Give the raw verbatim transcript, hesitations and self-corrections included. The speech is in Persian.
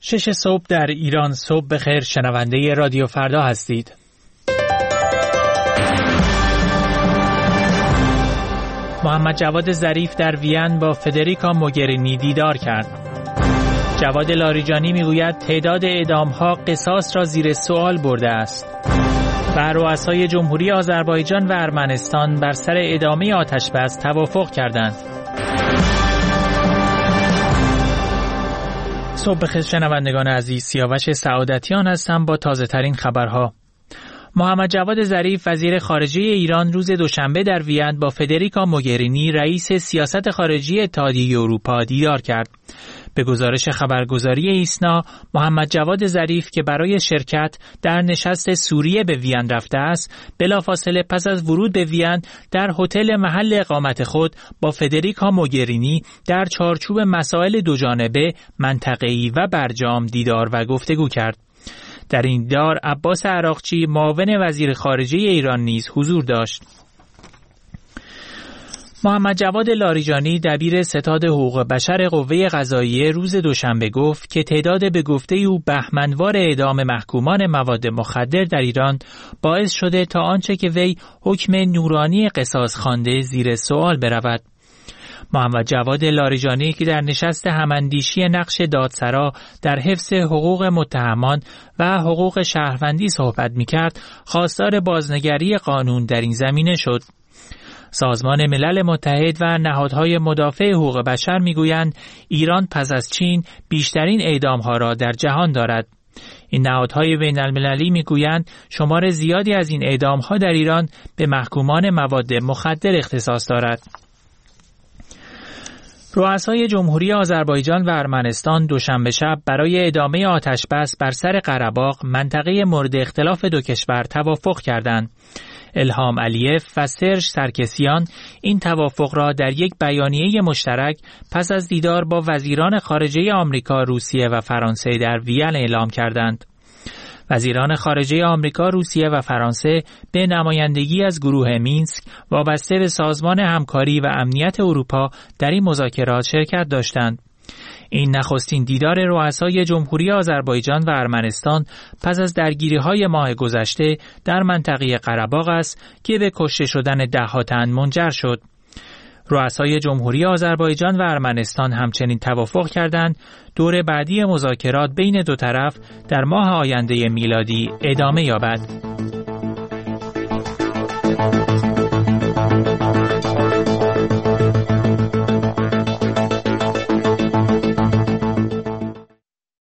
شش صبح در ایران. صبح بخیر، شنونده رادیو فردا هستید. محمد جواد ظریف در وین با فدریکا موگرینی دیدار کرد. جواد لاریجانی میگوید تعداد اعدام‌ها قصاص را زیر سوال برده است. و رؤسای جمهوری آذربایجان و ارمنستان بر سر ادامه آتش‌بس توافق کردند. صبح بخیر شنوندگان عزیز، سیاوش سعادتیان هستم با تازه ترین خبرها. محمد جواد ظریف وزیر خارجه ایران روز دوشنبه در وین با فدریکا موگرینی رئیس سیاست خارجی اتحادیه اروپا دیدار کرد. به گزارش خبرگزاری ایسنا، محمد جواد ظریف که برای شرکت در نشست سوریه به وین رفته است، بلافاصله پس از ورود به وین در هتل محل اقامت خود با فدریکا موگرینی در چارچوب مسائل دوجانبه، منطقه‌ای و برجام دیدار و گفتگو کرد. در این دیدار عباس عراقچی معاون وزیر خارجه ایران نیز حضور داشت. محمد جواد لاریجانی دبیر ستاد حقوق بشر قوه قضاییه روز دوشنبه گفت که تعداد به گفته او بهمنوار اعدام محکومان مواد مخدر در ایران باعث شده تا آنچه که وی حکم نورانی قصاص خوانده زیر سوال برود. محمد جواد لاریجانی که در نشست هماندیشی نقش دادسرا در حفظ حقوق متهمان و حقوق شهروندی صحبت می‌کرد، خواستار بازنگری قانون در این زمینه شد. سازمان ملل متحد و نهادهای مدافع حقوق بشر میگویند ایران پس از چین بیشترین اعدام‌ها را در جهان دارد. این نهادهای بین المللی میگویند شمار زیادی از این اعدام‌ها در ایران به محکومان مواد مخدر اختصاص دارد. رؤسای جمهوری آذربایجان و ارمنستان دوشنبه شب برای ادامه آتش‌بس بر سر قره‌باغ، منطقه مورد اختلاف دو کشور، توافق کردند. الهام علیف و سرژ سرکسیان این توافق را در یک بیانیه مشترک پس از دیدار با وزیران خارجه آمریکا، روسیه و فرانسه در وین اعلام کردند. وزیران خارجه آمریکا، روسیه و فرانسه به نمایندگی از گروه مینسک وابسته به سازمان همکاری و امنیت اروپا در این مذاکرات شرکت داشتند. این نخستین دیدار رؤسای جمهوری آذربایجان و ارمنستان پس از درگیری‌های ماه گذشته در منطقه قره‌باغ است که به کشته شدن ده‌ها تن منجر شد. رؤسای جمهوری آذربایجان و ارمنستان همچنین توافق کردند دور بعدی مذاکرات بین دو طرف در ماه آینده میلادی ادامه یابد.